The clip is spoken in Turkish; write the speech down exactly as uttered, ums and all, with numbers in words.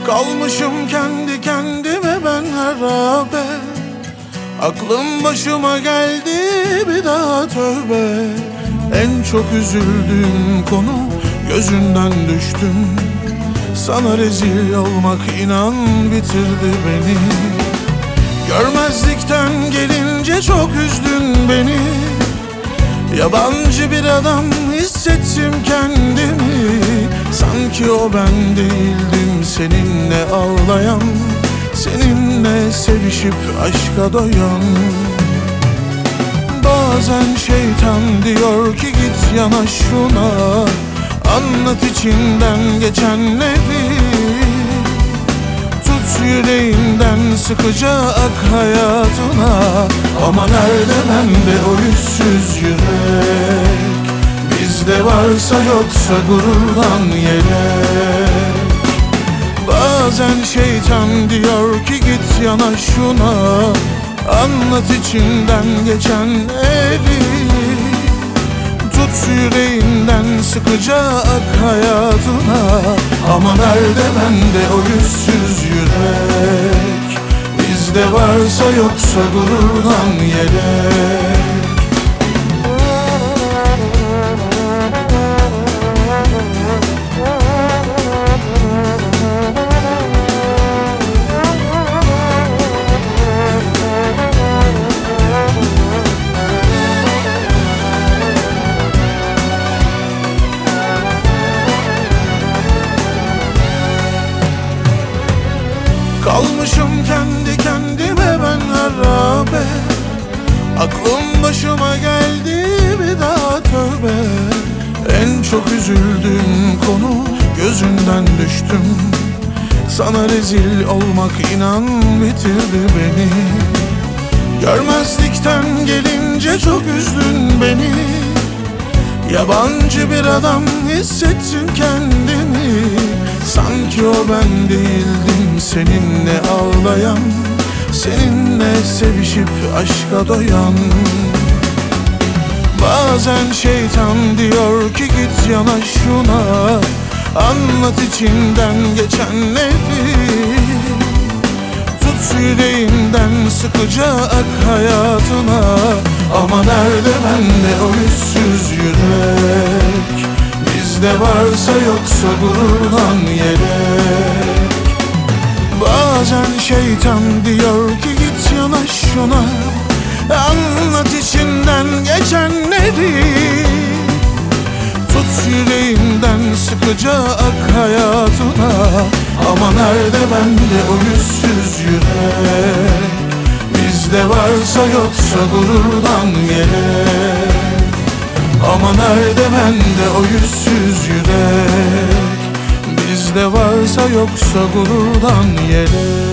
Kalmışım kendi kendime ben harabe. Aklım başıma geldi bir daha tövbe. En çok üzüldüğüm konu, gözünden düştüm. Sana rezil olmak inan bitirdi beni. Görmezlikten gelince çok üzdün beni. Yabancı bir adam hissettim kendimi. Sanki o ben değildim, seninle ağlayan, seninle sevişip aşka doyan. Bazen şeytan diyor ki git yanaş şuna, anlat içinden geçenleri. Tut yüreğinden sıkıca ak hayatına. Ama nerede bende o yüzsüz yürek? Bizde varsa yoksa gururdan yelek. Bazen şeytan diyor ki git yanaş şuna, anlat içinden geçenleri. Tut yüreğinden sıkıca ak hayatına. Ama nerede bende o yüzsüz yürek? Bizde varsa yoksa gururdan yelek. Kalmışım kendi kendime ben harabe. Aklım başıma geldi bir daha tövbe. En çok üzüldüğüm konu, gözünden düştüm. Sana rezil olmak inan bitirdi beni. Görmezlikten gelince çok üzdün beni. Yabancı bir adam hissettim kendimi. Sanki o ben değildim, seninle ağlayan, seninle sevişip aşka doyan. Bazen şeytan diyor ki git yanaş şuna, anlat içinden geçenleri. Tut yüreğinden sıkıca ak hayatına. Ama nerede bende o yüzsüz yürek? Bizde varsa yoksa gururdan yelek. Bazen şeytan diyor ki git yanaş şuna, anlat içinden geçenleri. Tut yüreğinden sıkıca ak hayatına. Ama nerede bende o yüzsüz yürek? Bizde varsa yoksa gururdan yelek. Ama nerede bende o yüzsüz yürek? Bizde varsa yoksa gururdan yelek.